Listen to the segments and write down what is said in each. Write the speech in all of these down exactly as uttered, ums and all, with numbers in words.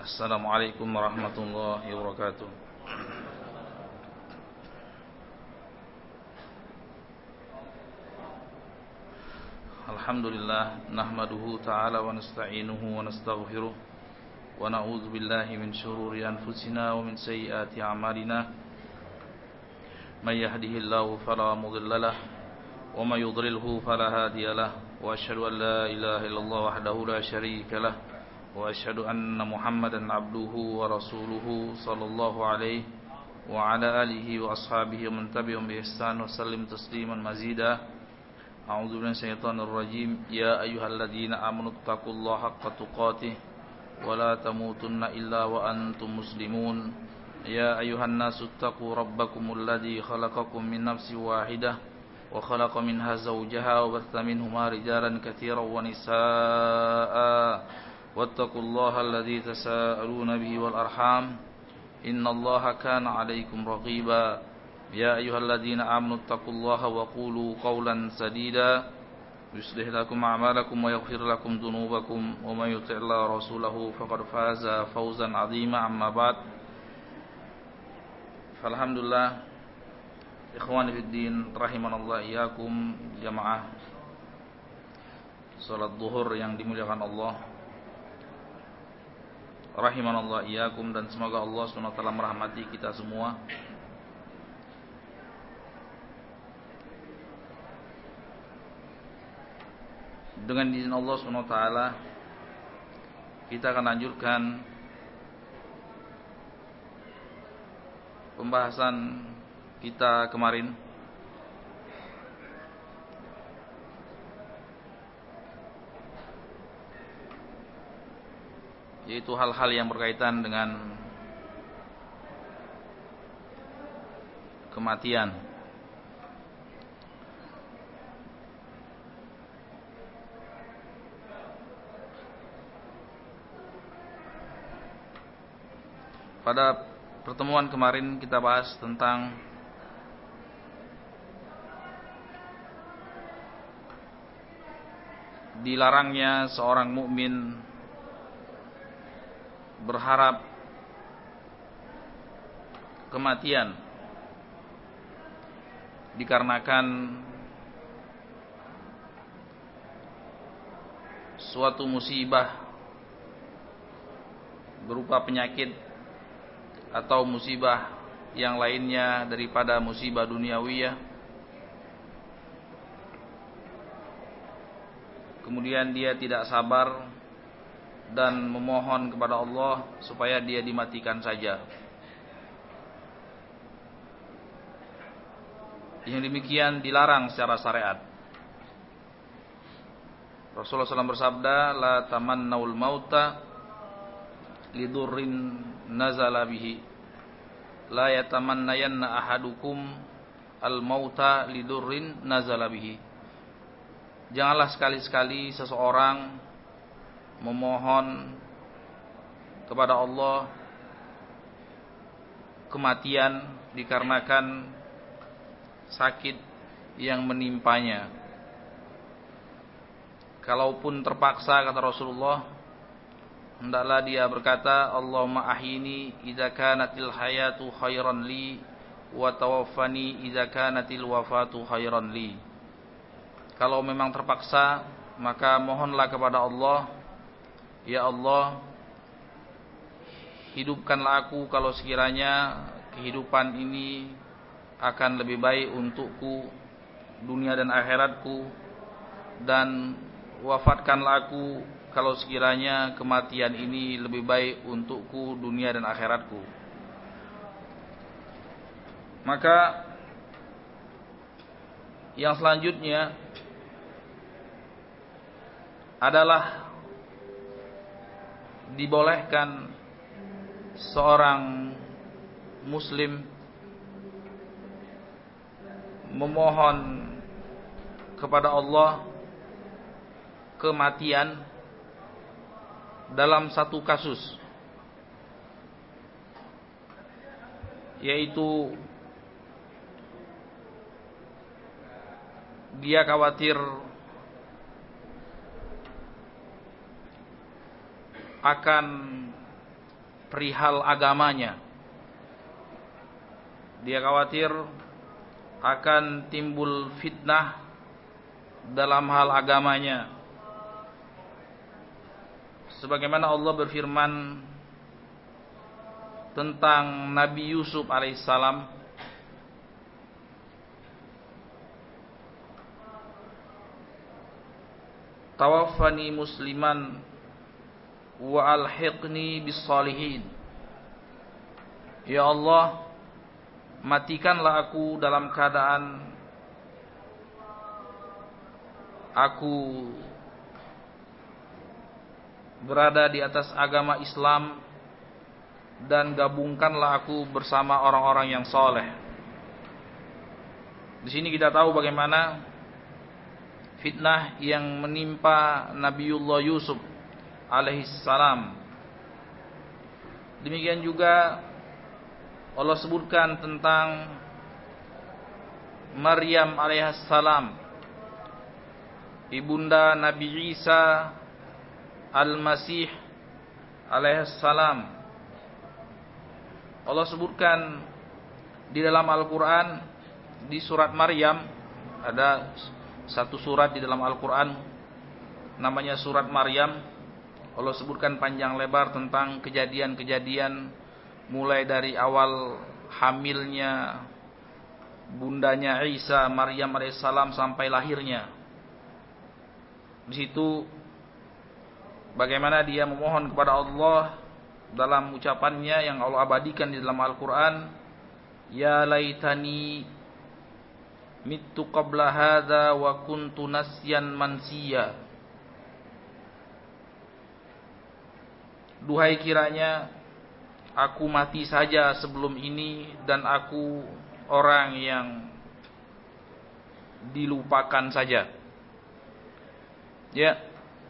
Assalamualaikum warahmatullahi wabarakatuh. Alhamdulillah, nahmaduhu ta'ala wa nasta'inuhu wa nastaghfiruh wa na'udzu billahi min shururi anfusina wa min sayyiati a'malina. May yahdihillahu fala mudilla lahu wa may yudlilhu fala hadiya lahu wa asyhadu an la ilaha illallah wahdahu la syarika lahu wa asyhadu anna Muhammadan abduhu wa rasuluhu sallallahu alaihi wa ala alihi wa ashabihi wa man tabi'ahum bi ihsan wa sallim tasliman mazida. A'udzu billahi minasyaitonir rajim. Ya ayyuhalladzina amanu taqullaha haqqa tuqatih wa la tamutunna illa wa antum muslimun. Ya ayyuhan nasu taqu rabbakumul ladzi khalaqakum min nafsin wahidah wa khalaqa minha zawjaha wa batha minhuma rijalan katsiran wa nisaa'a. wattaqullaha alladzi tasaaluna bihi wal arham innallaha kana 'alaikum raqiba. Ya ayyuhalladzina amanu taqullaha wa qulu qawlan sadida yuslih lakum a'malakum wa yaghfir lakum dhunubakum wa may yuti'illaha wa rasulahu faqad faza fawzan 'azima. Amma ba'd. Alhamdulillah, ikhwani fid din rahimanallahu iyyakum, jamaah salat zuhur yang dimuliakan Allah rahimanallahu iyyakum, dan semoga Allah subhanahu wa taala merahmati kita semua. Dengan izin Allah subhanahu wa taala, kita akan lanjutkan pembahasan kita kemarin, yaitu hal-hal yang berkaitan dengan kematian. Pada pertemuan kemarin kita bahas tentang dilarangnya seorang mukmin berharap kematian dikarenakan suatu musibah berupa penyakit atau musibah yang lainnya daripada musibah duniawiyah. Kemudian dia tidak sabar dan memohon kepada Allah supaya dia dimatikan saja. Yang demikian dilarang secara syariat. Rasulullah shallallahu alaihi wasallam bersabda, la tamannaul mauta lidurrin nazala bihi, la yatamannayanna ahadukum al mauta lidurrin nazala bihi. Janganlah sekali-sekali seseorang memohon kepada Allah kematian dikarenakan sakit yang menimpanya. Kalaupun terpaksa, kata Rasulullah, hendaklah dia berkata, Allahumma ahyini idza kanatil hayatu khairan li wa tawaffani idza kanatil wafatu khairan li. Kalau memang terpaksa, maka mohonlah kepada Allah, ya Allah, hidupkanlah aku kalau sekiranya kehidupan ini akan lebih baik untukku dunia dan akhiratku, dan wafatkanlah aku kalau sekiranya kematian ini lebih baik untukku dunia dan akhiratku. Maka yang selanjutnya adalah dibolehkan seorang muslim memohon kepada Allah kematian dalam satu kasus, yaitu dia khawatir akan perihal agamanya. Dia khawatir akan timbul fitnah dalam hal agamanya. Sebagaimana Allah berfirman tentang Nabi Yusuf alaihissalam, tawaffani musliman wa alhiqni bis salihin. Ya Allah, matikanlah aku dalam keadaan aku berada di atas agama Islam, dan gabungkanlah aku bersama orang-orang yang soleh. Di sini kita tahu bagaimana fitnah yang menimpa Nabiullah Yusuf alaihissalam. Demikian juga Allah sebutkan tentang Maryam alaihissalam, ibunda Nabi Isa Al-Masih alaihissalam. Allah sebutkan di dalam Al-Quran, di surat Maryam, ada satu surat di dalam Al-Quran namanya surat Maryam. Allah sebutkan panjang lebar tentang kejadian-kejadian mulai dari awal hamilnya bundanya Isa Maryam alaihissalam sampai lahirnya. Di situ bagaimana dia memohon kepada Allah dalam ucapannya yang Allah abadikan di dalam Al-Quran, ya laitani mittu qabla hadza wa kuntu nasyan mansiya. Duhai kiranya aku mati saja sebelum ini dan aku orang yang dilupakan saja. Ya.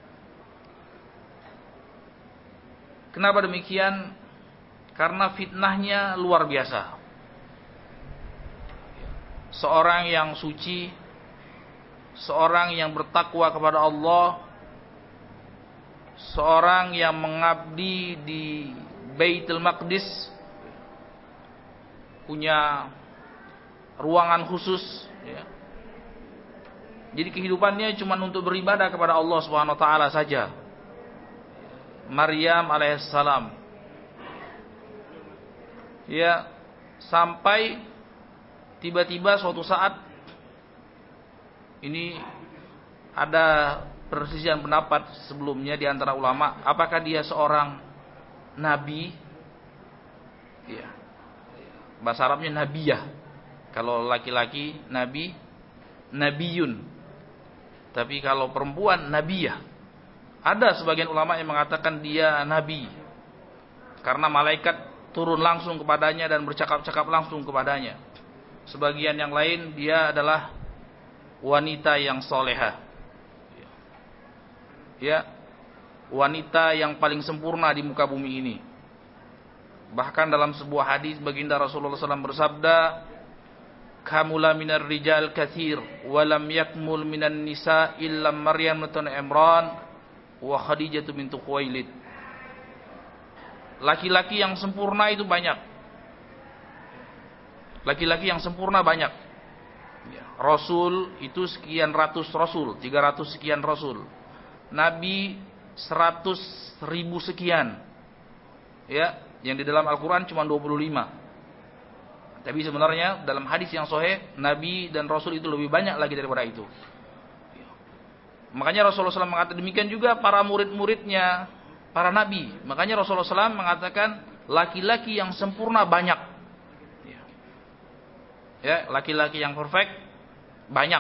Kenapa demikian? Karena fitnahnya luar biasa. Seorang yang suci, seorang yang bertakwa kepada Allah, seorang yang mengabdi di Baitul Maqdis, punya ruangan khusus, ya. Jadi kehidupannya cuma untuk beribadah kepada Allah Subhanahu wa taala saja. Maryam alaihissalam, ya, sampai tiba-tiba suatu saat ini ada perselisihan pendapat sebelumnya di antara ulama, apakah dia seorang nabi? Ya. Bahasa Arabnya nabiyah. Kalau laki-laki nabi, nabiyun. Tapi kalau perempuan nabiyah. Ada sebagian ulama yang mengatakan dia nabi karena malaikat turun langsung kepadanya dan bercakap-cakap langsung kepadanya. Sebagian yang lain dia adalah wanita yang soleha, ya, wanita yang paling sempurna di muka bumi ini. Bahkan dalam sebuah hadis baginda Rasulullah shallallahu alaihi wasallam bersabda, kamula minar rijal katsir walam yakmul minan nisa illa Maryam bintu Imran wa Khadijah bintu Khuwailid. Laki-laki yang sempurna itu banyak. Laki-laki yang sempurna banyak. Rasul itu sekian ratus rasul, tiga ratus sekian rasul. Nabi seratus ribu sekian. Ya, yang di dalam Al-Quran cuma dua puluh lima. Tapi sebenarnya dalam hadis yang sahih, Nabi dan Rasul itu lebih banyak lagi daripada itu. Makanya Rasulullah shallallahu alaihi wasallam mengatakan demikian juga para murid-muridnya, para nabi. Makanya Rasulullah shallallahu alaihi wasallam mengatakan laki-laki yang sempurna banyak. Ya, laki-laki yang perfect banyak.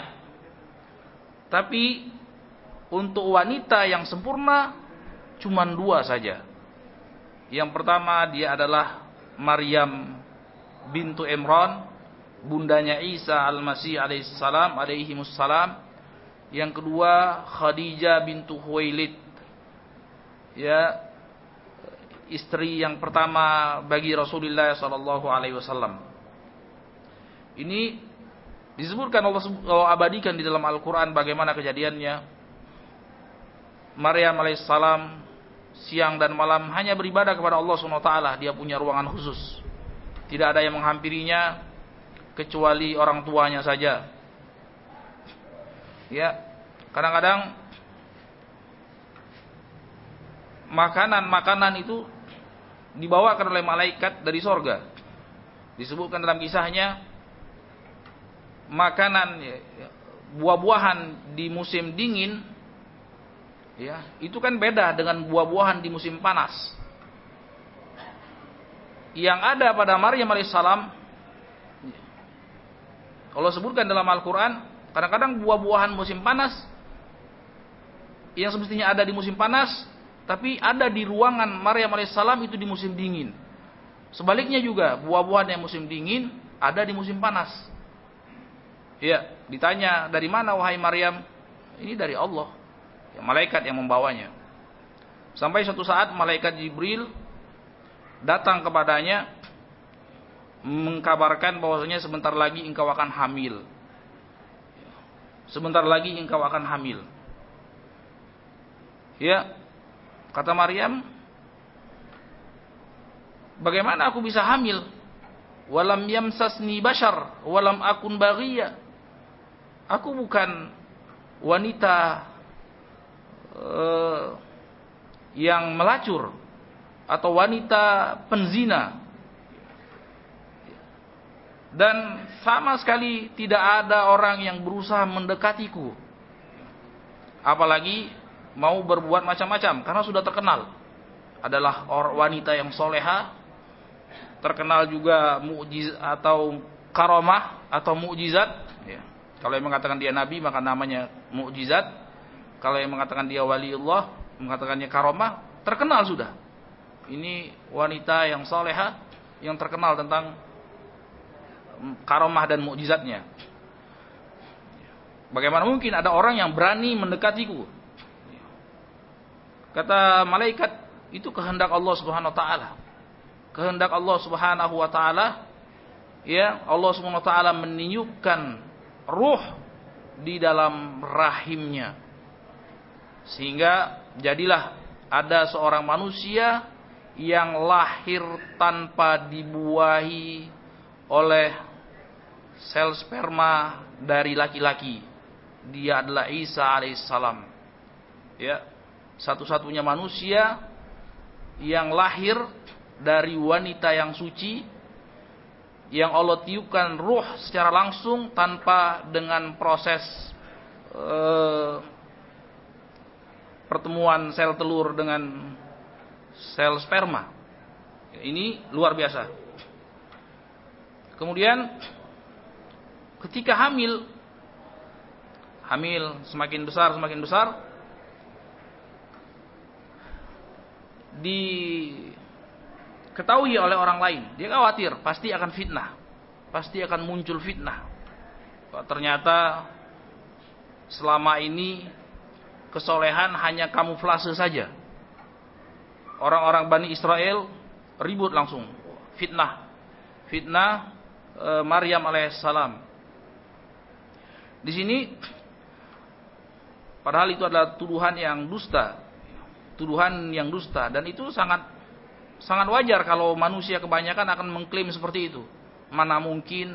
Tapi untuk wanita yang sempurna cuma dua saja. Yang pertama dia adalah Maryam bintu Imran, bundanya Isa Al-Masih alaihissalam, alaihimussalam. Yang kedua Khadijah bintu Khuwailid, ya, istri yang pertama bagi Rasulullah sallallahu alaihi wasallam. Ini disebutkan Allah, Allah abadikan di dalam Al-Quran bagaimana kejadiannya. Maryam alaihissalam siang dan malam hanya beribadah kepada Allah Subhanahu wa taala. Dia punya ruangan khusus. Tidak ada yang menghampirinya kecuali orang tuanya saja. Ya, kadang-kadang makanan-makanan itu dibawakan oleh malaikat dari sorga. Disebutkan dalam kisahnya, makanan buah-buahan di musim dingin, ya, itu kan beda dengan buah-buahan di musim panas. Yang ada pada Maryam alaihissalam, kalau sebutkan dalam Al-Quran, kadang-kadang buah-buahan musim panas yang semestinya ada di musim panas, tapi ada di ruangan Maryam alaihissalam itu di musim dingin. Sebaliknya juga, buah-buahan yang musim dingin ada di musim panas. Ya, ditanya, dari mana wahai Maryam? Ini dari Allah. Ya, malaikat yang membawanya. Sampai suatu saat malaikat Jibril datang kepadanya mengkabarkan bahwasanya sebentar lagi engkau akan hamil. Sebentar lagi engkau akan hamil. Ya, kata Maryam, bagaimana aku bisa hamil? Walam yamsasni bashar, walam akun baghiya. Aku bukan wanita uh, yang melacur atau wanita penzina. Dan sama sekali tidak ada orang yang berusaha mendekatiku. Apalagi mau berbuat macam-macam, karena sudah terkenal adalah wanita yang soleha, terkenal juga mukjiz atau karomah atau mukjizat. Ya. Kalau yang mengatakan dia nabi maka namanya mukjizat. Kalau yang mengatakan dia waliullah, mengatakannya karomah, terkenal sudah. Ini wanita yang soleha yang terkenal tentang karomah dan mukjizatnya. Bagaimana mungkin ada orang yang berani mendekatiku? Kata malaikat, itu kehendak Allah Subhanahu wa taala. Kehendak Allah Subhanahu wa taala, ya, Allah Subhanahu wa taala meniupkan ruh di dalam rahimnya. Sehingga jadilah ada seorang manusia yang lahir tanpa dibuahi oleh sel sperma dari laki-laki. Dia adalah Isa alaihissalam. Ya, satu-satunya manusia yang lahir dari wanita yang suci, yang Allah tiupkan ruh secara langsung tanpa dengan proses uh, pertemuan sel telur dengan sel sperma. Ini luar biasa. Kemudian ketika hamil, hamil semakin besar semakin besar, diketahui oleh orang lain. Dia khawatir pasti akan fitnah, pasti akan muncul fitnah. Ternyata selama ini kesolehan hanya kamuflase saja. Orang-orang Bani Israel ribut langsung, fitnah, fitnah e, Maryam alaihissalam. Di sini, padahal itu adalah tuduhan yang dusta, tuduhan yang dusta, dan itu sangat sangat wajar kalau manusia kebanyakan akan mengklaim seperti itu. Mana mungkin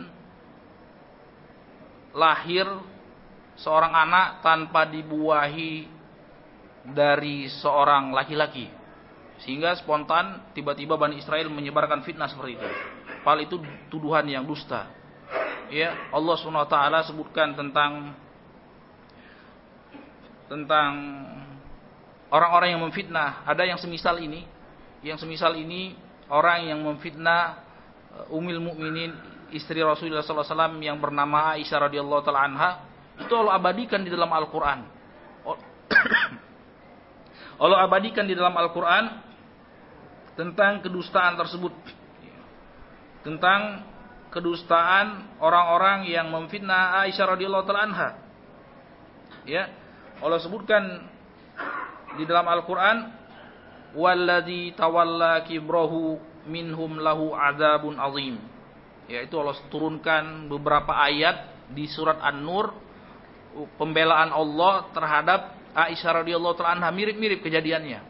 lahir seorang anak tanpa dibuahi dari seorang laki-laki, sehingga spontan tiba-tiba Bani Israel menyebarkan fitnah seperti itu. Padahal itu tuduhan yang dusta. Ya, Allah Subhanahu wa taala sebutkan tentang tentang orang-orang yang memfitnah. Ada yang semisal ini, yang semisal ini orang yang memfitnah Ummul Mukminin, istri Rasulullah sallallahu alaihi wasallam yang bernama Aisyah radhiyallahu taala anha, itu Allah abadikan di dalam Al-Qur'an. Allah abadikan di dalam Al-Qur'an tentang kedustaan tersebut. Tentang kedustaan orang-orang yang memfitnah Aisyah radhiyallahu taala anha. Ya, Allah sebutkan di dalam Al-Qur'an, "Walladzi tawalla kibrahu minhum lahu adzabun azim." Yaitu Allah turunkan beberapa ayat di surat An-Nur, pembelaan Allah terhadap Aisyah radhiyallahu taala anha, mirip-mirip kejadiannya.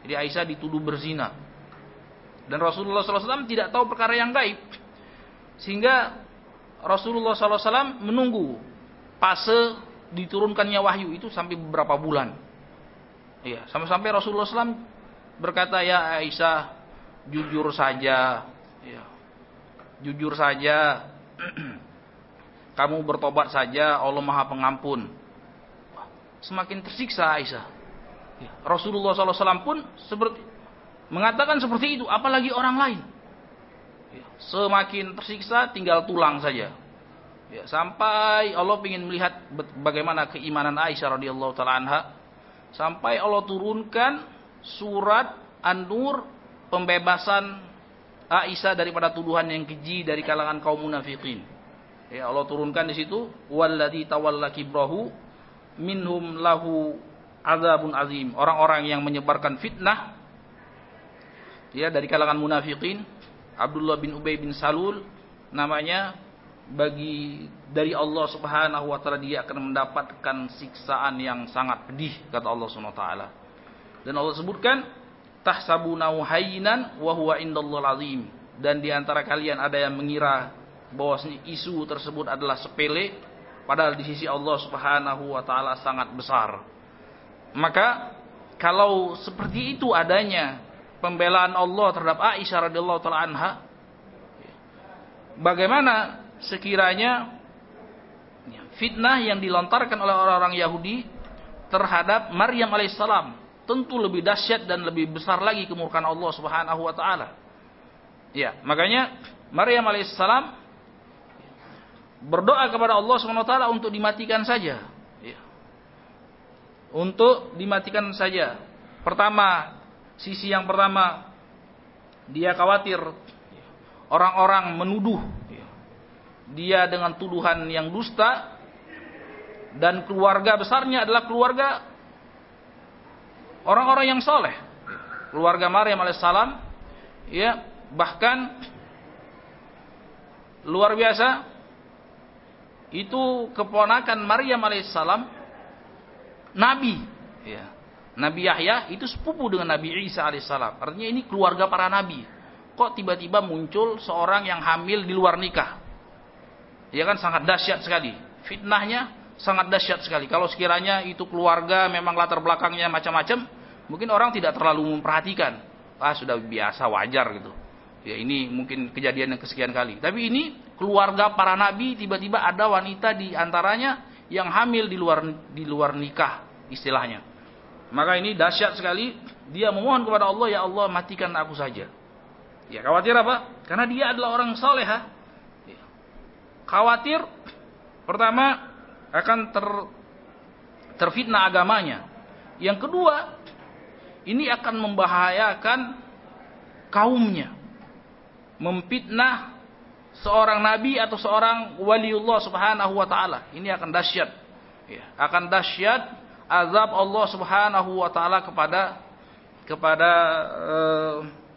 Jadi Aisyah dituduh berzina. Dan Rasulullah sallallahu alaihi wasallam tidak tahu perkara yang gaib. Sehingga Rasulullah sallallahu alaihi wasallam menunggu fase diturunkannya wahyu itu sampai beberapa bulan. Iya, sampai-sampai Rasulullah sallallahu alaihi wasallam berkata, ya Aisyah, jujur saja, ya, jujur saja, kamu bertobat saja, Allah Maha Pengampun. Semakin tersiksa Aisyah. Ya, Rasulullah sallallahu alaihi wasallam pun seperti mengatakan seperti itu, apalagi orang lain. Ya, semakin tersiksa, tinggal tulang saja. Ya, sampai Allah ingin melihat bagaimana keimanan Aisyah radhiyallahu taala anha, sampai Allah turunkan surat An-Nur, pembebasan Aisyah daripada tuduhan yang keji dari kalangan kaum munafikin. Ya, Allah turunkan di situ, walladzi tawalla kibrahu minhum lahu adzabun azim. Orang-orang yang menyebarkan fitnah, ya, dari kalangan munafikin, Abdullah bin Ubay bin Salul namanya, bagi dari Allah Subhanahu wa taala dia akan mendapatkan siksaan yang sangat pedih, kata Allah Subhanahu wa taala. Dan Allah sebutkan, tahsabunahu hayyinan wa huwa indallahi azim. Dan di antara kalian ada yang mengira bahwasanya isu tersebut adalah sepele, padahal di sisi Allah Subhanahu wa taala sangat besar. Maka kalau seperti itu adanya pembelaan Allah terhadap Aisyah radhiyallahu taala anha, bagaimana sekiranya fitnah yang dilontarkan oleh orang-orang Yahudi terhadap Maryam alaihissalam, tentu lebih dahsyat dan lebih besar lagi kemurkaan Allah Subhanahu wa taala. Ya, makanya Maryam alaihissalam berdoa kepada Allah Subhanahu wa taala untuk dimatikan saja. Ya. Untuk dimatikan saja. Pertama, sisi yang pertama, dia khawatir orang-orang menuduh dia dengan tuduhan yang dusta, dan keluarga besarnya adalah keluarga orang-orang yang soleh, keluarga Maryam alaihissalam, ya, bahkan luar biasa, itu keponakan Maryam alaihissalam nabi, ya. Nabi Yahya itu sepupu dengan Nabi Isa alaihissalam. Artinya ini keluarga para nabi. Kok tiba-tiba muncul seorang yang hamil di luar nikah? Ya kan, sangat dahsyat sekali. Fitnahnya sangat dahsyat sekali. Kalau sekiranya itu keluarga memang latar belakangnya macam-macam, mungkin orang tidak terlalu memperhatikan. Ah, sudah biasa, wajar gitu. Ya, ini mungkin kejadian yang kesekian kali. Tapi ini keluarga para nabi, tiba-tiba ada wanita di antaranya yang hamil di luar di luar nikah istilahnya. Maka ini dahsyat sekali. Dia memohon kepada Allah, ya Allah, matikan aku saja. Ya, khawatir apa? Karena dia adalah orang salehah. Ya. Khawatir pertama akan ter terfitnah agamanya. Yang kedua, ini akan membahayakan kaumnya. Memfitnah seorang nabi atau seorang waliullah Subhanahu wa taala. Ini akan dahsyat. Ya, akan dahsyat azab Allah Subhanahu wa taala kepada kepada eh,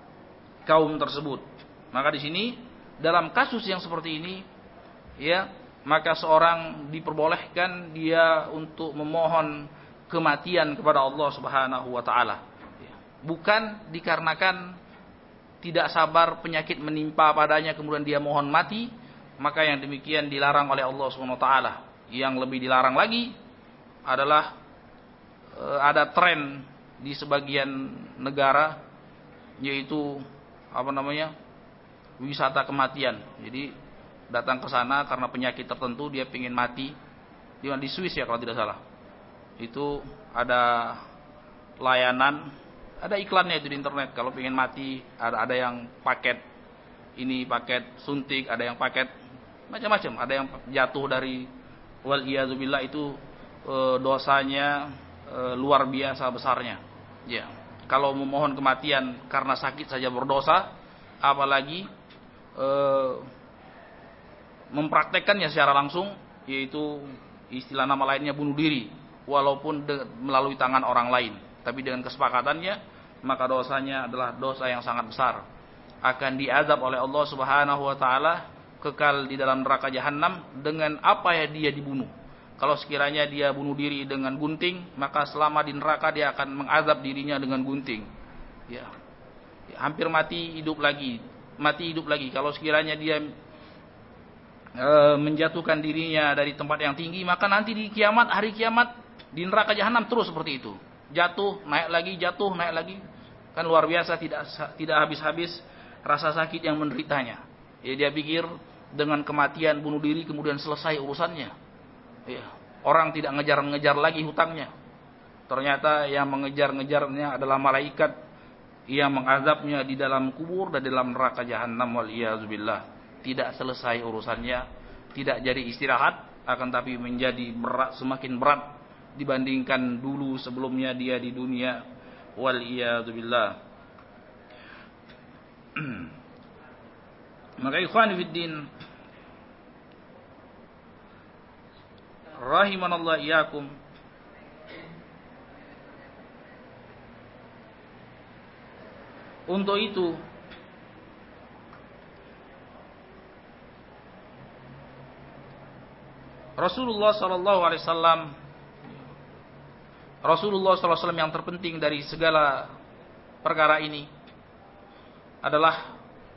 kaum tersebut. Maka di sini dalam kasus yang seperti ini, ya, maka seorang diperbolehkan dia untuk memohon kematian kepada Allah Subhanahu wa taala. Bukan dikarenakan tidak sabar penyakit menimpa padanya kemudian dia mohon mati, maka yang demikian dilarang oleh Allah Subhanahu wa taala. Yang lebih dilarang lagi adalah e, ada tren di sebagian negara, yaitu apa namanya? wisata kematian. Jadi datang ke sana karena penyakit tertentu, dia ingin mati. Di Swiss ya kalau tidak salah. Itu ada layanan, ada iklannya itu di internet. Kalau ingin mati, ada ada yang paket ini, paket suntik, ada yang paket macam-macam, ada yang jatuh dari wal iyadzubillah itu e, dosanya e, luar biasa besarnya. Ya, kalau memohon kematian karena sakit saja berdosa, apalagi e, mempraktekkannya secara langsung, yaitu istilah nama lainnya bunuh diri, walaupun de, melalui tangan orang lain, tapi dengan kesepakatannya, maka dosanya adalah dosa yang sangat besar, akan diazab oleh Allah Subhanahu wa taala, kekal di dalam neraka jahanam dengan apa ya dia dibunuh. Kalau sekiranya dia bunuh diri dengan gunting, maka selama di neraka dia akan mengazab dirinya dengan gunting. Ya. Ya, hampir mati hidup lagi, mati hidup lagi. Kalau sekiranya dia e, menjatuhkan dirinya dari tempat yang tinggi, maka nanti di kiamat, hari kiamat di neraka jahanam terus seperti itu. Jatuh, naik lagi, jatuh, naik lagi. Kan luar biasa, tidak tidak habis-habis rasa sakit yang menderitanya. Ya, dia pikir dengan kematian bunuh diri kemudian selesai urusannya. Ya, orang tidak ngejar-ngejar lagi hutangnya. Ternyata yang mengejar-ngejarnya adalah malaikat yang mengazabnya di dalam kubur dan dalam neraka jahanam, wal iyazubillah. Tidak selesai urusannya, tidak jadi istirahat, akan tapi menjadi berat, semakin berat dibandingkan dulu sebelumnya dia di dunia, wal iyazubillah. Maka ikhwan fiddin rahimanallah iyyakum, untuk itu Rasulullah sallallahu alaihi wasallam Rasulullah sallallahu alaihi wasallam yang terpenting dari segala perkara ini adalah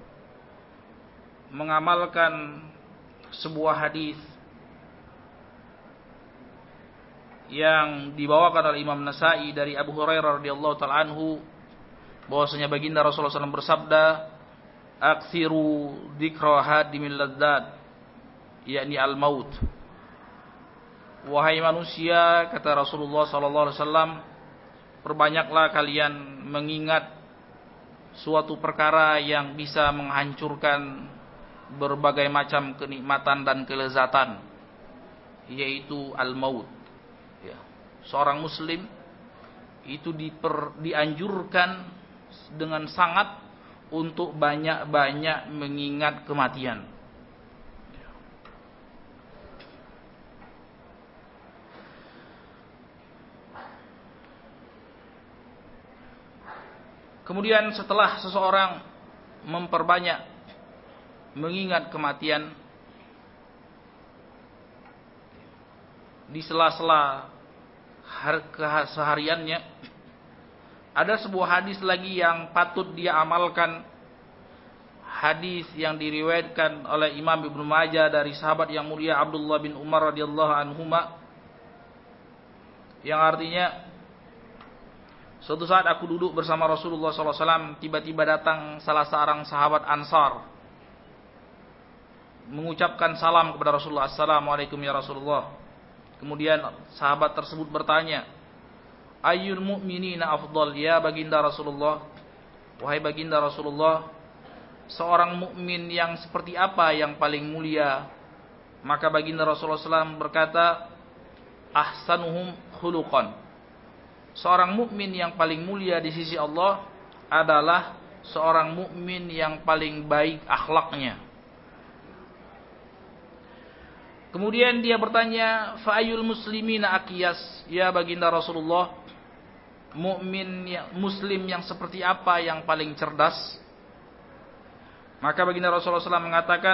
mengamalkan sebuah hadis yang dibawakan oleh Imam Nasa'i dari Abu Hurairah radhiyallahu taala anhu, bahwasanya baginda Rasulullah sallallahu alaihi wasallam bersabda, "Aktsiru dzikra hadimil ladzat," yakni al-maut. Wahai manusia, kata Rasulullah sallallahu alaihi wasallam, perbanyaklah kalian mengingat suatu perkara yang bisa menghancurkan berbagai macam kenikmatan dan kelezatan, yaitu al-maut. Ya. Seorang muslim itu diper, dianjurkan dengan sangat untuk banyak-banyak mengingat kematian. Kemudian setelah seseorang memperbanyak mengingat kematian di sela-sela kesehariannya, ada sebuah hadis lagi yang patut dia amalkan. Hadis yang diriwayatkan oleh Imam Ibnu Majah dari sahabat yang mulia Abdullah bin Umar radhiyallahu anhuma, yang artinya, suatu saat aku duduk bersama Rasulullah sallallahu alaihi wasallam, tiba-tiba datang salah seorang sahabat Ansar mengucapkan salam kepada Rasulullah, "Assalamualaikum ya Rasulullah." Kemudian sahabat tersebut bertanya, "Ayyul mu'minina afdal ya baginda Rasulullah?" Wahai baginda Rasulullah, seorang mukmin yang seperti apa yang paling mulia? Maka baginda Rasulullah sallallahu alaihi wasallam berkata, "Ahsanuhum khuluqan." Seorang mukmin yang paling mulia di sisi Allah adalah seorang mukmin yang paling baik akhlaknya. Kemudian dia bertanya, "Fa'ayul muslimina aqyas?" Ya baginda Rasulullah, mukmin muslim yang seperti apa yang paling cerdas? Maka baginda Rasulullah sallallahu alaihi wasallam mengatakan,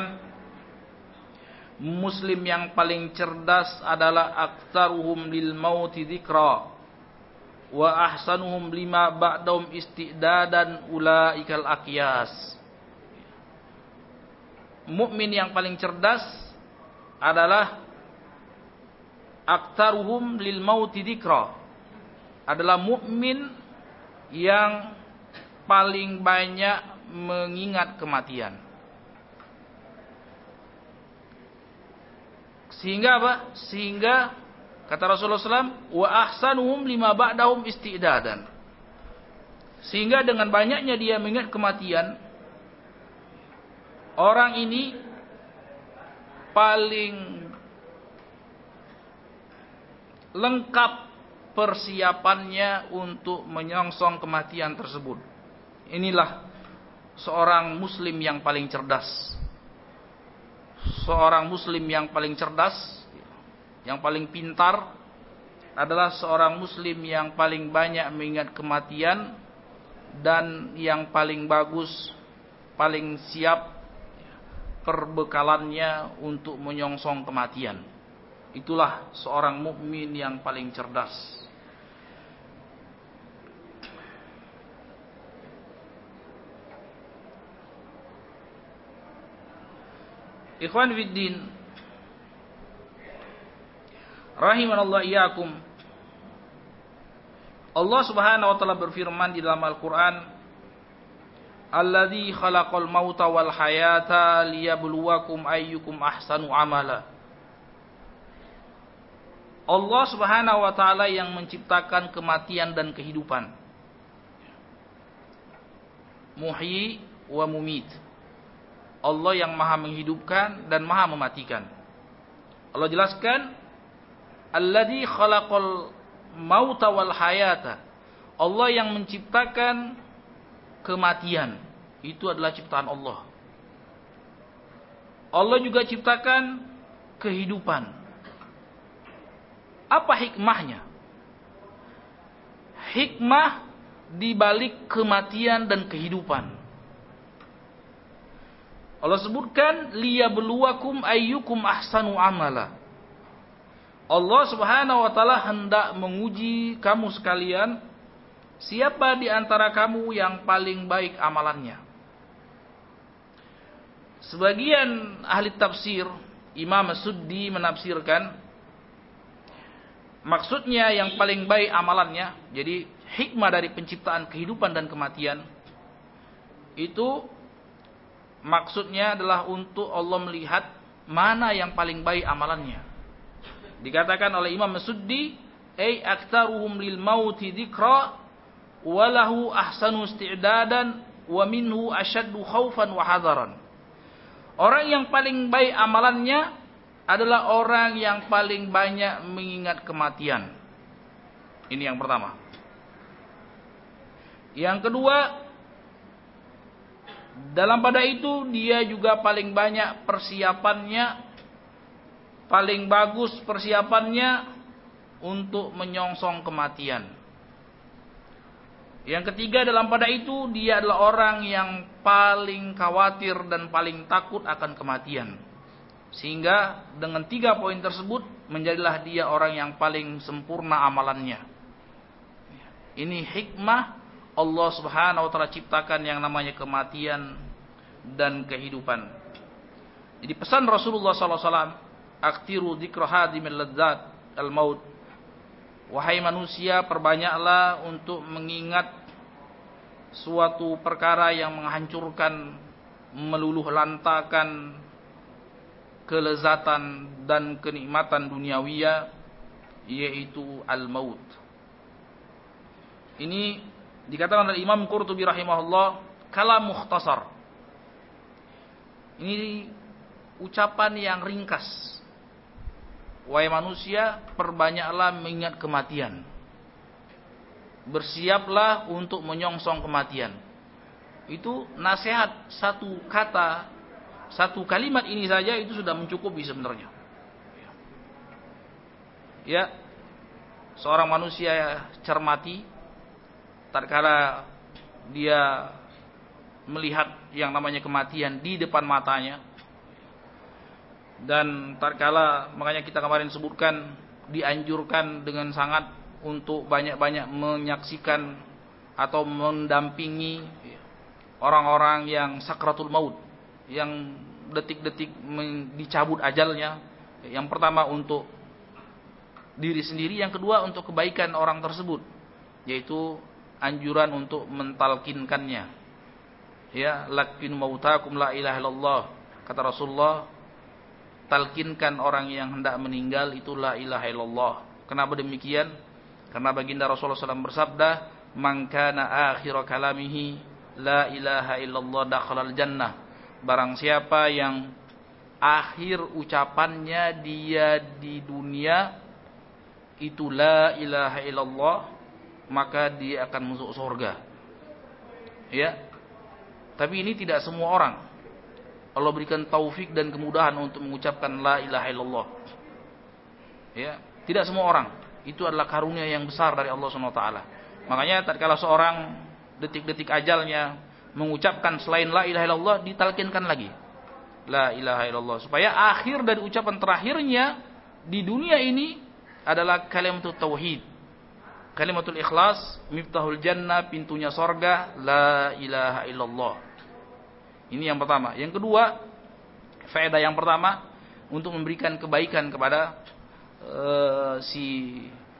muslim yang paling cerdas adalah aktsaruhum lil mauti dzikra wa ahsanuhum lima ba'dahum istidadan ulaikal aqyas. Mukmin yang paling cerdas adalah aktsaruhum lil mauti dzikra, adalah mukmin yang paling banyak mengingat kematian. Sehingga apa? Sehingga kata Rasulullah sallallahu alaihi wasallam, wa ahsanuhum lima ba'dahum istidadan. Sehingga dengan banyaknya dia mengingat kematian, orang ini paling lengkap persiapannya untuk menyongsong kematian tersebut. Inilah seorang muslim yang paling cerdas. Seorang muslim yang paling cerdas, yang paling pintar, adalah seorang muslim yang paling banyak mengingat kematian dan yang paling bagus, paling siap perbekalannya untuk menyongsong kematian. Itulah seorang mukmin yang paling cerdas. Ikhwan fiddin, rahimanallah iyyakum. Allah Subhanahu wa taala berfirman di dalam Al-Qur'an, "Alladzi khalaqal mauta wal hayata liyabluwakum ayyukum ahsanu amala." Allah Subhanahu wa taala yang menciptakan kematian dan kehidupan. Muhyi wa mumit. Allah yang maha menghidupkan dan maha mematikan. Allah jelaskan, alladzi khalaqal mauta wal hayata. Allah yang menciptakan kematian. Itu adalah ciptaan Allah. Allah juga ciptakan kehidupan. Apa hikmahnya? Hikmah di balik kematian dan kehidupan. Allah sebutkan liyabluwakum ayyukum ahsanu amala. Allah Subhanahu wa taala hendak menguji kamu sekalian, siapa di antara kamu yang paling baik amalannya. Sebagian ahli tafsir, Imam As-Suddi menafsirkan, maksudnya yang paling baik amalannya, jadi hikmah dari penciptaan kehidupan dan kematian itu maksudnya adalah untuk Allah melihat mana yang paling baik amalannya. Dikatakan oleh Imam As-Suddi, ay aktaruhum lil mauti dzikra wa lahu ahsanu isti'dadan wa minhu ashaddu khaufan wa hadaran. Orang yang paling baik amalannya adalah orang yang paling banyak mengingat kematian. Ini yang pertama. Yang kedua, dalam pada itu dia juga paling banyak persiapannya, paling bagus persiapannya untuk menyongsong kematian. Yang ketiga, dalam pada itu dia adalah orang yang paling khawatir dan paling takut akan kematian. Sehingga dengan tiga poin tersebut menjadilah dia orang yang paling sempurna amalannya. Ini hikmah Allah Subhanahu wa taala ciptakan yang namanya kematian dan kehidupan. Jadi pesan Rasulullah sallallahu alaihi wasallam, "Aktiru dzikra hadimil ladzat al-maut." Wahai manusia, perbanyaklah untuk mengingat suatu perkara yang menghancurkan, meluluh lantakan kelezatan dan kenikmatan duniawiya, yaitu al-maut. Ini dikatakan oleh Imam Qurtubi rahimahullah, kalam mukhtasar. Ini ucapan yang ringkas. Wahai manusia, perbanyaklah mengingat kematian. Bersiaplah untuk menyongsong kematian. Itu nasihat, satu kata, satu kalimat ini saja itu sudah mencukupi sebenarnya. Ya, seorang manusia cermati tatkala dia melihat yang namanya kematian di depan matanya, dan tatkala makanya kita kemarin sebutkan dianjurkan dengan sangat untuk banyak-banyak menyaksikan atau mendampingi orang-orang yang sakratul maut, yang detik-detik dicabut ajalnya. Yang pertama untuk diri sendiri, yang kedua untuk kebaikan orang tersebut, yaitu anjuran untuk mentalkinkannya. Ya, lakin mautakum la ilaha illallah. Kata Rasulullah, talkinkan orang yang hendak meninggal itu la ilaha illallah. Kenapa demikian? Karena baginda Rasulullah shallallahu alaihi wasallam bersabda, "Man kana akhir kalamihi la ilaha illallah dakhalal jannah." Barang siapa yang akhir ucapannya dia di dunia itu la ilaha illallah, maka dia akan masuk surga. Ya. Tapi ini tidak semua orang Allah berikan taufik dan kemudahan untuk mengucapkan la ilaha illallah. Ya, tidak semua orang. Itu adalah karunia yang besar dari Allah Subhanahu wa taala. Makanya tatkala seorang detik-detik ajalnya mengucapkan selain la ilaha illallah, ditalkinkan lagi la ilaha illallah, supaya akhir dari ucapan terakhirnya di dunia ini adalah kalimatut tauhid, kalimatul ikhlas, miftahul jannah, pintunya sorga, la ilaha illallah. Ini yang pertama. Yang kedua, Faedah yang pertama, untuk memberikan kebaikan kepada uh, si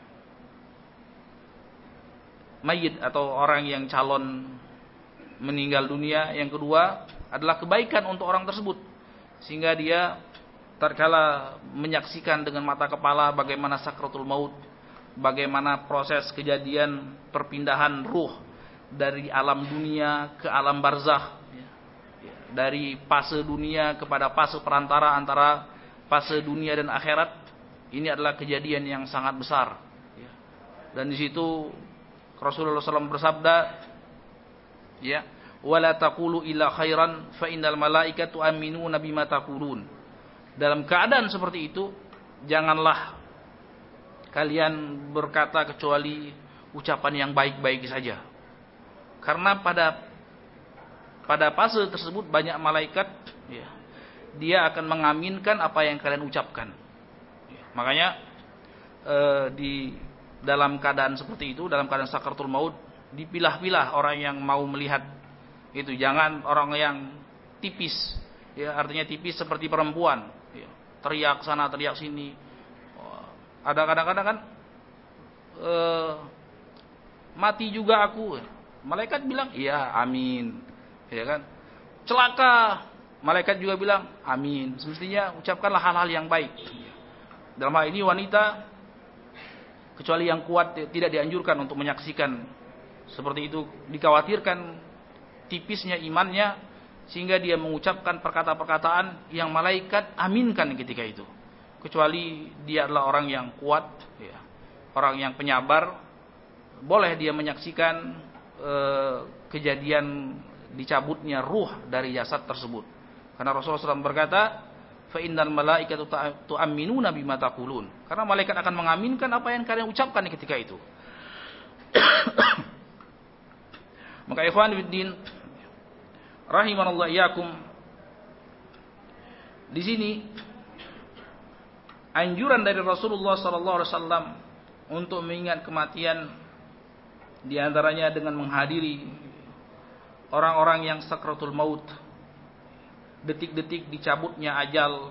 mayit atau orang yang calon meninggal dunia. Yang kedua adalah kebaikan untuk orang tersebut, sehingga dia tatkala menyaksikan dengan mata kepala bagaimana sakratul maut, bagaimana proses kejadian perpindahan ruh dari alam dunia ke alam barzakh, dari fase dunia kepada fase perantara antara fase dunia dan akhirat. Ini adalah kejadian yang sangat besar. Dan di situ Rasulullah shallallahu alaihi wasallam bersabda, ya, wala taqulu illa khairan fa innal malaikatu aminuna bima taqulun. Dalam keadaan seperti itu, janganlah kalian berkata kecuali ucapan yang baik-baik saja. Karena pada pada fase tersebut banyak malaikat, ya, dia akan mengaminkan apa yang kalian ucapkan. Ya, makanya eh, di dalam keadaan seperti itu, dalam keadaan sakaratul maut, dipilah-pilah orang yang mau melihat itu. Jangan orang yang tipis, ya, artinya tipis seperti perempuan, ya, teriak sana teriak sini. Ada kadang-kadang kan eh, mati juga aku, malaikat bilang iya amin, ya kan. Celaka, malaikat juga bilang amin. Semestinya ucapkanlah hal-hal yang baik. Dalam hal ini wanita, kecuali yang kuat, tidak dianjurkan untuk menyaksikan seperti itu. Dikhawatirkan tipisnya imannya sehingga dia mengucapkan perkataan-perkataan yang malaikat aminkan ketika itu. Kecuali dia adalah orang yang kuat, ya, orang yang penyabar, boleh dia menyaksikan e, kejadian dicabutnya ruh dari jasad tersebut. Karena Rasulullah shallallahu alaihi wasallam berkata, fa innal malaikatu tu'minuna bima taqulun. Karena malaikat akan mengaminkan apa yang kalian ucapkan ketika itu. Maka ikhwan fiddin rahimanallahu iyyakum, di sini anjuran dari Rasulullah sallallahu alaihi wasallam untuk mengingat kematian, di antaranya dengan menghadiri orang-orang yang sakratul maut, detik-detik dicabutnya ajal.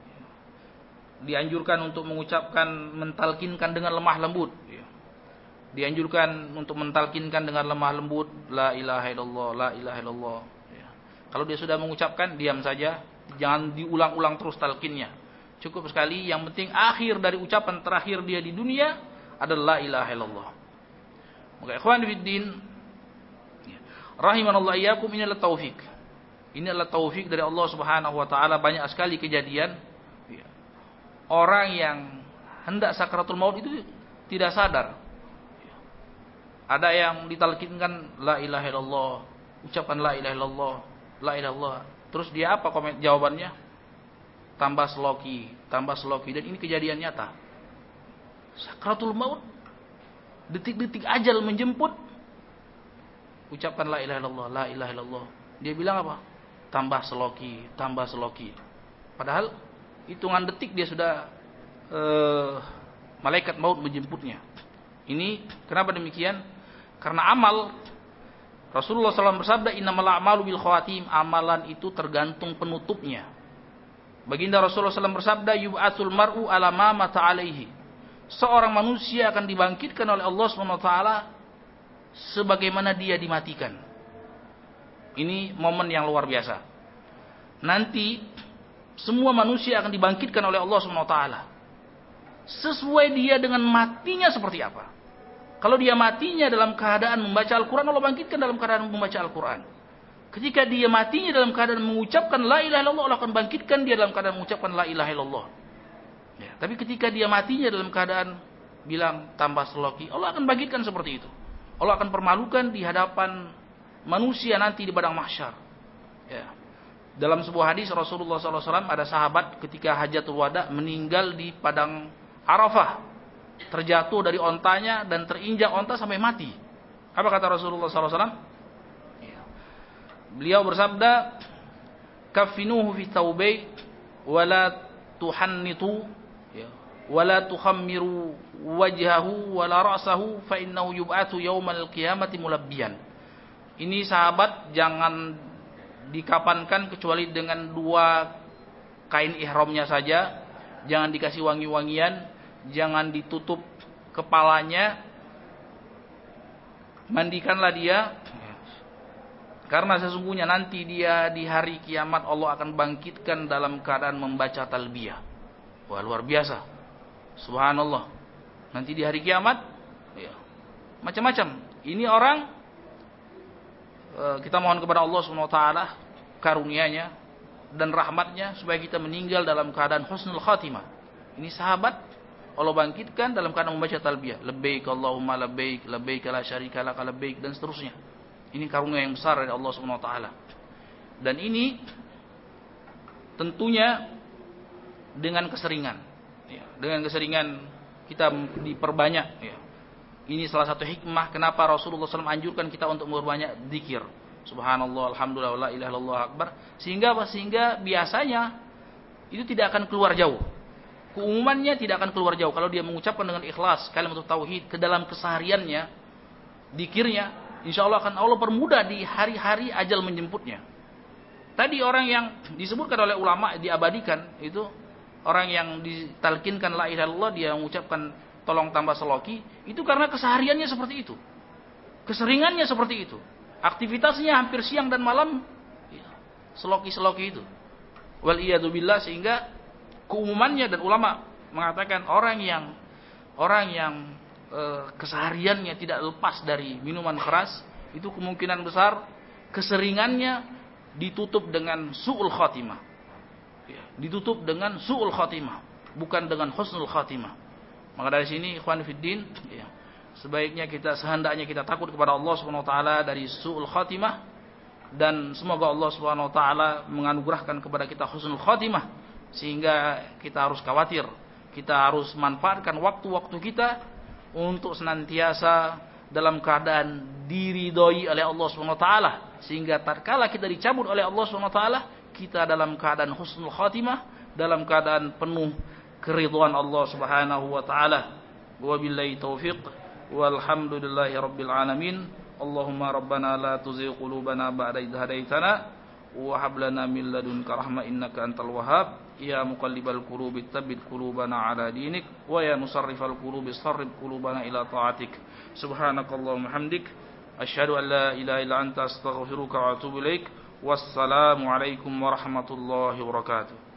Dianjurkan untuk mengucapkan, mentalkinkan dengan lemah lembut. Dianjurkan untuk mentalkinkan dengan lemah lembut, la ilaha illallah, la ilaha illallah. Kalau dia sudah mengucapkan, diam saja, jangan diulang-ulang terus talkinnya. Cukup sekali, yang penting akhir dari ucapan terakhir dia di dunia adalah la ilaha illallah. Maka ikhwan fiddin rahimanallahu iyyakum, ini adalah taufik. Ini adalah taufik dari Allah Subhanahu wa taala. Banyak sekali kejadian orang yang hendak sakaratul maut itu tidak sadar. Ada yang ditalkinkan la ilaha illallah, ucapkan la ilaha illallah, la ilaha illallah. Terus dia apa komen jawabannya? Tambah seloki, tambah seloki. Dan ini kejadian nyata. Sakaratul maut, detik-detik ajal menjemput, ucapkan la ilaha illallah, la ilaha illallah. Dia bilang apa? Tambah seloki, tambah seloki. Padahal hitungan detik dia sudah uh, malaikat maut menjemputnya. Ini kenapa demikian? Karena amal, Rasulullah shallallahu alaihi wasallam bersabda, innamal a'malu bil khawatim, amalan itu tergantung penutupnya. Baginda Rasulullah shallallahu alaihi wasallam bersabda, yub'atsul mar'u ala ma mata alaihi. Seorang manusia akan dibangkitkan oleh Allah subhanahu wa taala sebagaimana dia dimatikan. Ini momen yang luar biasa. Nanti semua manusia akan dibangkitkan oleh Allah subhanahu wa taala sesuai dia dengan matinya seperti apa. Kalau dia matinya dalam keadaan membaca Al-Quran, Allah bangkitkan dalam keadaan membaca Al-Quran. Ketika dia matinya dalam keadaan mengucapkan la ilaha illallah, Allah akan bangkitkan dia dalam keadaan mengucapkan la ilaha illallah. Ya, tapi ketika dia matinya dalam keadaan bilang tambah seloki, Allah akan bangkitkan seperti itu. Allah akan permalukan di hadapan manusia nanti di padang mahsyar. Ya. Dalam sebuah hadis Rasulullah shallallahu alaihi wasallam, ada sahabat ketika hajatul wada meninggal di padang Arafah, terjatuh dari ontanya dan terinjak onta sampai mati. Apa kata Rasulullah shallallahu alaihi wasallam? Beliau bersabda, kafinuhu fi thawbai wala tuhannitu wala tukhammiru wajhahu wala ra'sahu fa innahu yub'atsu yaumal qiyamati mulabbiyan. Ini sahabat jangan dikapankan kecuali dengan dua kain ihramnya saja, jangan dikasih wangi-wangian, jangan ditutup kepalanya, mandikanlah dia, karena sesungguhnya nanti dia di hari kiamat Allah akan bangkitkan dalam keadaan membaca talbiyah. Wah, luar biasa, subhanallah. Nanti di hari kiamat ya, macam-macam. Ini orang, kita mohon kepada Allah subhanahu wa taala karunia-Nya dan rahmatnya supaya kita meninggal dalam keadaan husnul khatimah. Ini sahabat Allah bangkitkan dalam keadaan membaca talbiyah, labbaik Allahumma labbaik, labbaik la syarika lak labbaik, dan seterusnya. Ini karunia yang besar dari Allah Subhanahu wa taala. Dan ini tentunya dengan keseringan, ya, dengan keseringan kita diperbanyak, ya. Ini salah satu hikmah kenapa Rasulullah shallallahu alaihi wasallam anjurkan kita untuk memperbanyak zikir. Subhanallah, alhamdulillah, la ilaha illallah, akbar. Sehingga apa? Sehingga biasanya itu tidak akan keluar jauh. Keumumannya tidak akan keluar jauh kalau dia mengucapkan dengan ikhlas kalimat tauhid ke dalam kesehariannya, zikirnya, insya Allah akan Allah permudah di hari-hari ajal menjemputnya. Tadi orang yang disebutkan oleh ulama diabadikan itu orang yang ditalkinkan la ilaha illallah, dia mengucapkan tolong tambah seloki, itu karena kesehariannya seperti itu, keseringannya seperti itu, aktivitasnya hampir siang dan malam ya, seloki-seloki itu. Wal iyadu billah. Sehingga keumumannya, dan ulama mengatakan orang yang orang yang e, kesehariannya tidak lepas dari minuman keras, itu kemungkinan besar keseringannya ditutup dengan su'ul khatimah, ya, ditutup dengan su'ul khatimah, bukan dengan husnul khatimah. Maka dari sini ikhwan fiddin, ya, sebaiknya kita sehendaknya kita takut kepada Allah Subhanahu wa taala dari su'ul khatimah, dan semoga Allah Subhanahu wa taala menganugerahkan kepada kita husnul khatimah, sehingga kita harus khawatir, kita harus manfaatkan waktu-waktu kita untuk senantiasa dalam keadaan diridhoi oleh Allah Subhanahu wa taala, sehingga tatkala kita dicabut oleh Allah Subhanahu wa taala, kita dalam keadaan husnul khatimah, dalam keadaan penuh keridhaan Allah Subhanahu wa taala. Wabillahi taufiq, walhamdulillahi rabbil alamin. Allahumma rabbana la tuzigh qulubana ba'da idh hadaitana wa hab lana min ladunka rahmah innaka antal wahhab. Ya muqallibal qulubi tsabbit qulubana ala dinik, wa ya musarrifal qulubi sarrif qulubana ila ta'atik. Subhanakallahumma hamdik, asyhadu an la ilaha illa anta astaghfiruka wa atubu ilaik. Wassalamu alaikum warahmatullahi wabarakatuh.